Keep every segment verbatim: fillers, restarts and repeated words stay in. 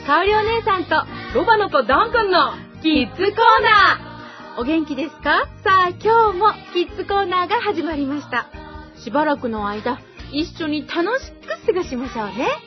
かおりお姉さんとロバの子ドンくんのキッズコーナー。お元気ですか？さあ今日もキッズコーナーが始まりました。しばらくの間一緒に楽しく過ごしましょうね。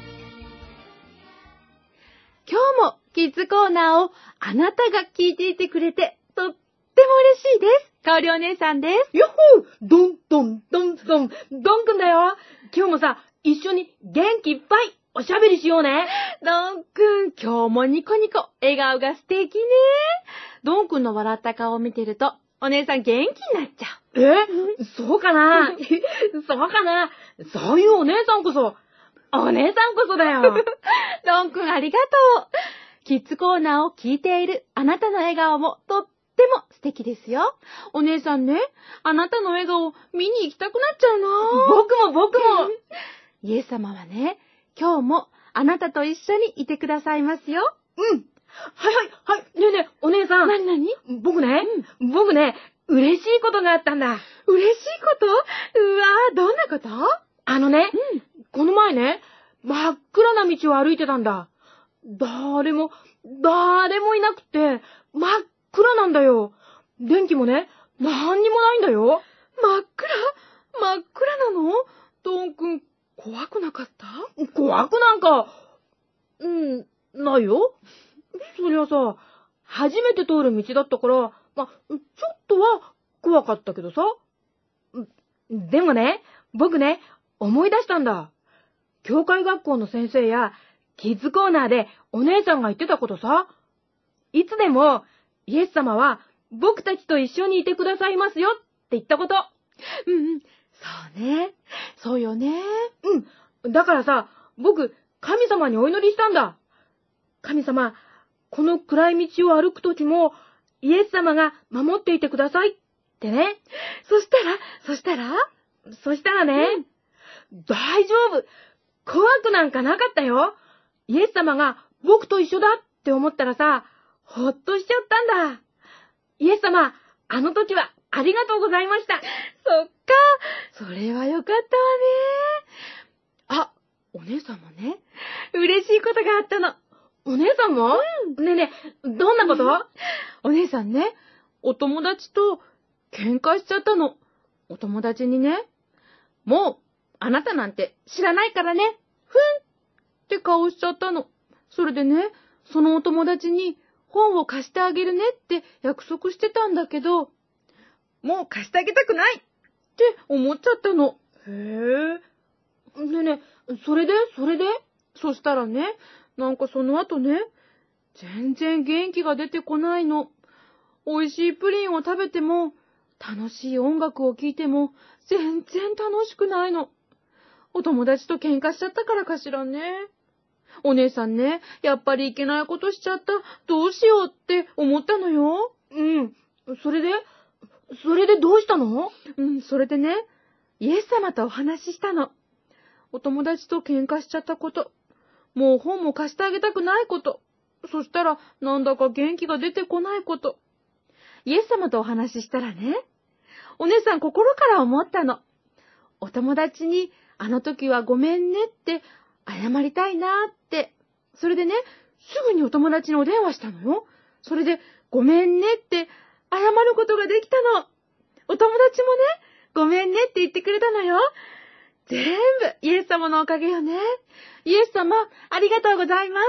今日もキッズコーナーをあなたが聞いていてくれてとっても嬉しいです。かおりお姉さんです。 やっほー、ドンドンドンドン、ドンくんだよ。今日もさ、一緒に元気いっぱいおしゃべりしようね。 ドンくん、今日もニコニコ、笑顔が素敵ね。ドンくんの笑った顔を見てると、お姉さん元気になっちゃう。えそうかなそうかなそういうお姉さんこそ、お姉さんこそだよ。 ドンくんありがとう。キッズコーナーを聞いているあなたの笑顔もとっても素敵ですよ。お姉さんね、あなたの笑顔見に行きたくなっちゃうな。 僕も僕も。 イエス様はね、今日もあなたと一緒にいてくださいますよ。 うん。はいはいはい。ねえねえ、お姉さん。 なになに？ 僕ね、うん、僕ね、嬉しいことがあったんだ。 嬉しいこと？うわぁ、どんなこと？ あのね、うん、この前ね、真っ暗な道を歩いてたんだ。誰も、誰もいなくて、真っ暗なんだよ。電気もね、なんにもないんだよ。 真っ暗？真っ暗なの？ドンくん、怖くなかった？ 怖くなんか、うん、ないよ。そりゃさ、初めて通る道だったから、ま、ちょっとは怖かったけどさ。でもね、僕ね、思い出したんだ。教会学校の先生や、キッズコーナーでお姉さんが言ってたことさ。いつでも、イエス様は僕たちと一緒にいてくださいますよって言ったこと。 うんうん。そうね。そうよね。 うん。だからさ、僕、神様にお祈りしたんだ。神様、この暗い道を歩くときも、イエス様が守っていてくださいってね。 そしたら、そしたらそしたらね、うん、大丈夫。怖くなんかなかったよ。イエス様が僕と一緒だって思ったらさ、ほっとしちゃったんだ。イエス様、あの時はありがとうございました。 そっか、それはよかったわね。あ、お姉さんもね、嬉しいことがあったの。 お姉さんも？うん、ねえねえ、どんなこと？うん、 お姉さんね、お友達と喧嘩しちゃったの。お友達にね、もう、あなたなんて知らないからね、ふんって顔しちゃったの。それでね、そのお友達に本を貸してあげるねって約束してたんだけど、もう貸してあげたくないって思っちゃったの。 へえ。ねえねえ、それでそれでそしたらね、なんかその後ね、全然元気が出てこないの。美味しいプリンを食べても、楽しい音楽を聴いても、全然楽しくないの。お友達と喧嘩しちゃったからかしらね。お姉さんね、やっぱりいけないことしちゃった。どうしようって思ったのよ。 うん。それでそれでどうしたの？ うん、それでね、イエス様とお話ししたの。お友達と喧嘩しちゃったこと。もう本も貸してあげたくないこと。そしたら、なんだか元気が出てこないこと。イエス様とお話ししたらね、お姉さん心から思ったの。お友達に、あの時はごめんねって謝りたいなって。それでね、すぐにお友達にお電話したのよ。それで、ごめんねって謝ることができたの。お友達もね、ごめんねって言ってくれたのよ。全部イエス様のおかげよね。イエス様、ありがとうございます。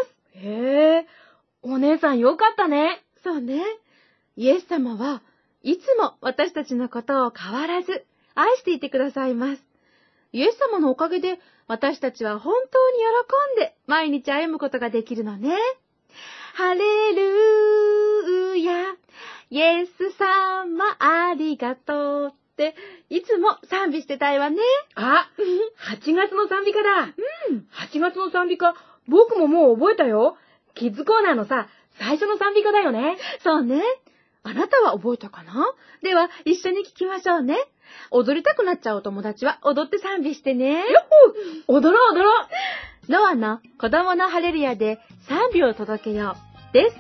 へえ、お姉さんよかったね。 そうね。イエス様はいつも私たちのことを変わらず愛していてくださいます。イエス様のおかげで私たちは本当に喜んで毎日歩むことができるのね。ハレルーヤ、イエス様ありがとうっていつも賛美してたいわね。 あ、はちがつの賛美歌だ。うん。はちがつの賛美歌、僕ももう覚えたよ。キッズコーナーのさ、最初の賛美歌だよね。 そうね。あなたは覚えたかな？では、一緒に聴きましょうね。踊りたくなっちゃうお友達は踊って賛美してね。 よっほー！踊ろう踊ろう！ ノアの子供のハレルヤで賛美を届けようです。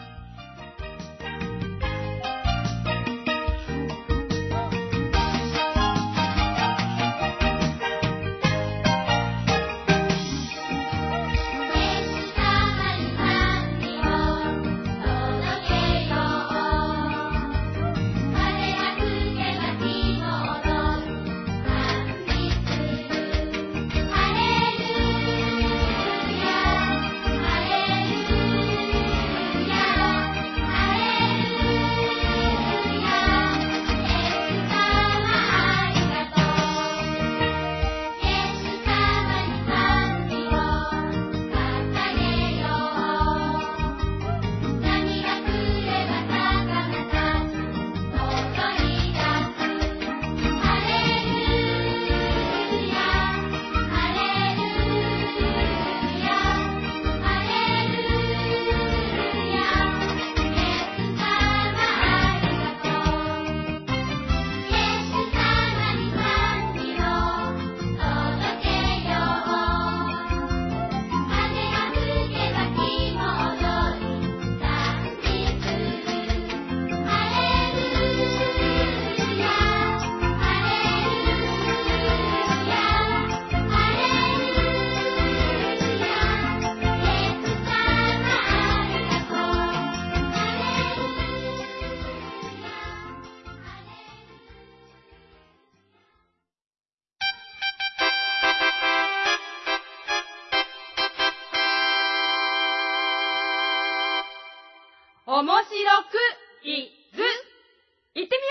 イエス様には面白クイズ。行ってみよ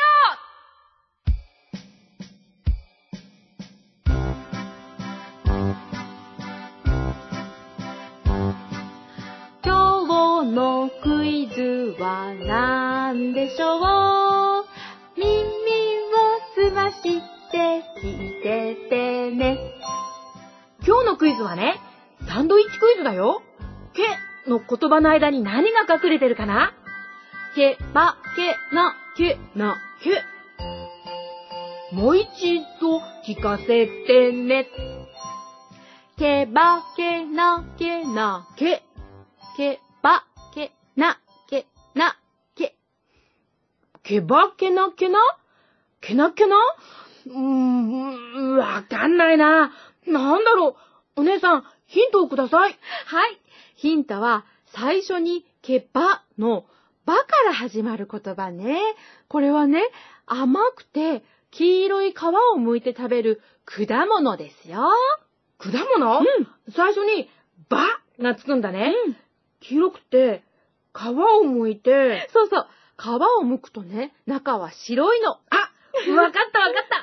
う。今日のクイズは何でしょう。耳をすまして聞いててね。 今日のクイズはね、サンドイッチクイズだよ。けの言葉の間に何が隠れてるかな？ けばけなけなけ。 もう一度聞かせてね。 けばけなけなけ。けばけなけなけ。 けばけなけなけなけなうーん、わかんないな。なんだろう。お姉さん、ヒントをください。 はい。ヒントは、最初にけばのばから始まる言葉ね。これはね、甘くて黄色い皮を剥いて食べる果物ですよ。 果物？ うん。 最初にばがつくんだね。 うん。 黄色くて皮を剥いて。 そうそう。皮を剥くとね、中は白いの。 あ、わかったわかった。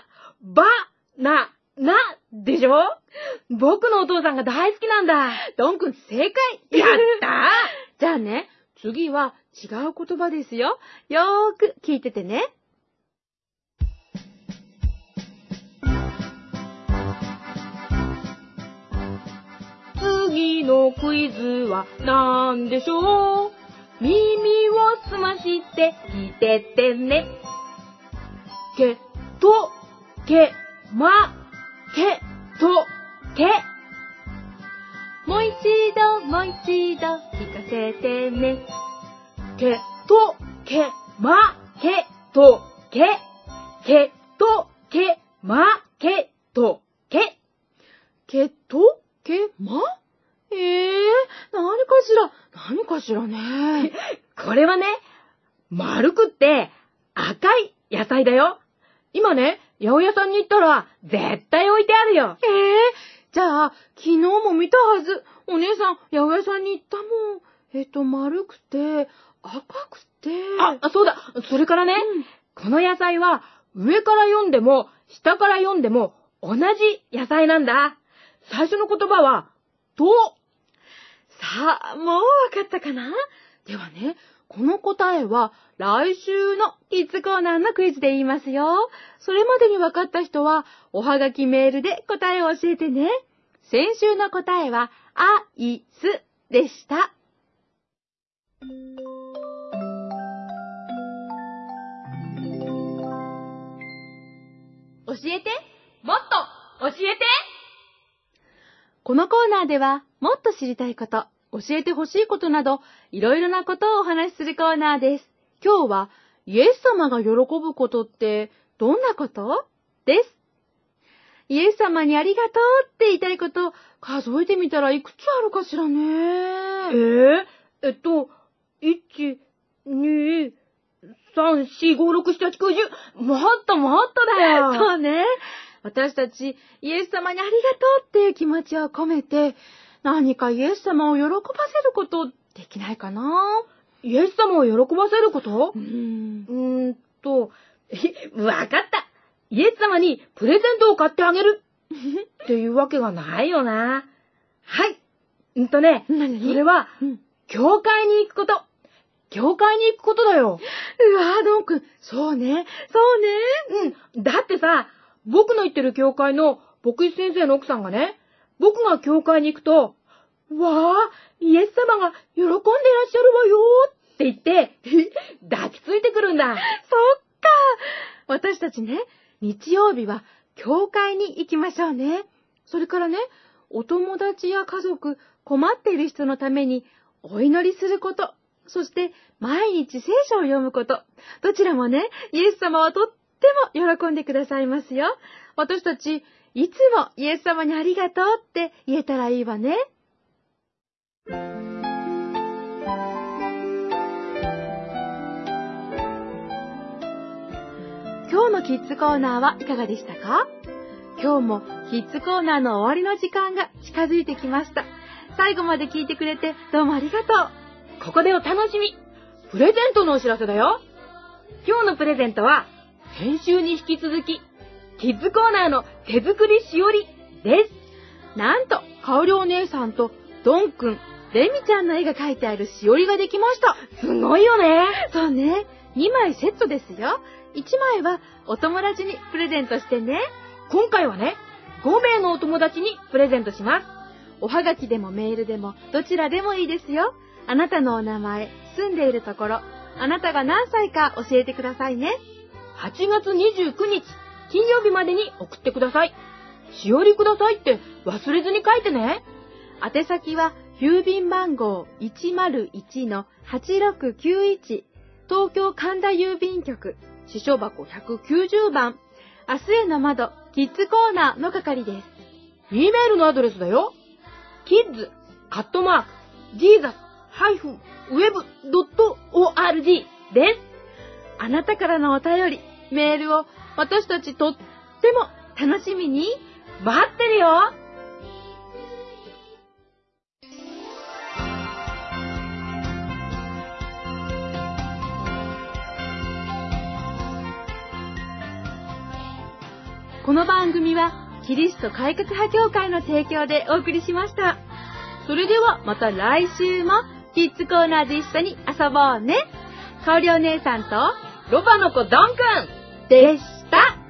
ば、な、な、でしょ？僕のお父さんが大好きなんだ。 ドンくん正解。 やったー。 じゃあね、次は違う言葉ですよ。よーく聞いててね。 次のクイズは何でしょう？耳をすまして聞いててね。け、と、け、ま、け、と、け。 もう一度、もう一度聞かせてね。 け、と、け、ま、け、と、け。け、と、け、ま、け、と、け。 けと、け、ま？えー、何かしら、何かしらね。 これはね、丸くって赤い野菜だよ。今ね、八百屋さんに行ったら絶対置いてあるよ。 えー、じゃあ、昨日も見たはず。お姉さん、八百屋さんに行ったもん。えっと、丸くて、赤くて。 あ、そうだ。それからね、うん、この野菜は上から読んでも下から読んでも同じ野菜なんだ。最初の言葉は、と。 さあ、もうわかったかな？ではね、この答えは来週のキッズコーナーのクイズで言いますよ。それまでにわかった人は、おはがきメールで答えを教えてね。先週の答えは、アイスでした。教えて、もっと教えて。このコーナーでは、もっと知りたいこと、教えてほしいことなど、いろいろなことをお話しするコーナーです。今日は、イエス様が喜ぶことって、どんなことです。イエス様にありがとうって言いたいこと、数えてみたらいくつあるかしらね。 えー、えっと、いち、に、さん、よん、ご、ろく、なな、はち、きゅう、じゅう。もっともっとだよ。 そうね。私たち、イエス様にありがとうっていう気持ちを込めて、何かイエス様を喜ばせることできないかな？ イエス様を喜ばせること？ うーん。 うーんと、わかった。イエス様にプレゼントを買ってあげるっていうわけがないよな。はい。うんとね、 何？ それは、うん、教会に行くこと。教会に行くことだよ。 うわー、ドンくん、そうね、そうね。うん。だってさ、僕の行ってる教会の牧師先生の奥さんがね、僕が教会に行くと、わあ、イエス様が喜んでいらっしゃるわよって言って、抱きついてくるんだ。そっか。私たちね、日曜日は教会に行きましょうね。それからね、お友達や家族、困っている人のためにお祈りすること、そして毎日聖書を読むこと、どちらもね、イエス様はとっても喜んでくださいますよ。私たち、いつもイエス様にありがとうって言えたらいいわね。今日のキッズコーナーはいかがでしたか？今日もキッズコーナーの終わりの時間が近づいてきました。最後まで聞いてくれてどうもありがとう。 ここでお楽しみ。 プレゼントのお知らせだよ。今日のプレゼントは、先週に引き続き、キッズコーナーの手作りしおりです。 なんと、かおりお姉さんとドンくん、レミちゃんの絵が描いてあるしおりができました。 すごいよね。 そうね。にまいセットですよ。いちまいはお友達にプレゼントしてね。 今回はね、ごめいのお友達にプレゼントします。 おはがきでもメールでもどちらでもいいですよ。あなたのお名前、住んでいるところ、あなたが何歳か教えてくださいね。 はちがつにじゅうくにち、金曜日までに送ってください。しおりくださいって忘れずに書いてね。 宛先は郵便番号 いちまるいちのはちろくきゅういち、東京神田郵便局、支所箱ひゃくきゅうじゅうばん、明日への窓、キッズコーナーの係です。 E メールのアドレスだよ。キッズアットマークジーザスハイフンウェブドットオーアールジー です。 あなたからのお便り、メールを私たちとっても楽しみに待ってるよ。 この番組はキリスト改革派協会の提供でお送りしました。それではまた来週もキッズコーナーで一緒に遊ぼうね。かおりお姉さんとロバの子ドンくんでした。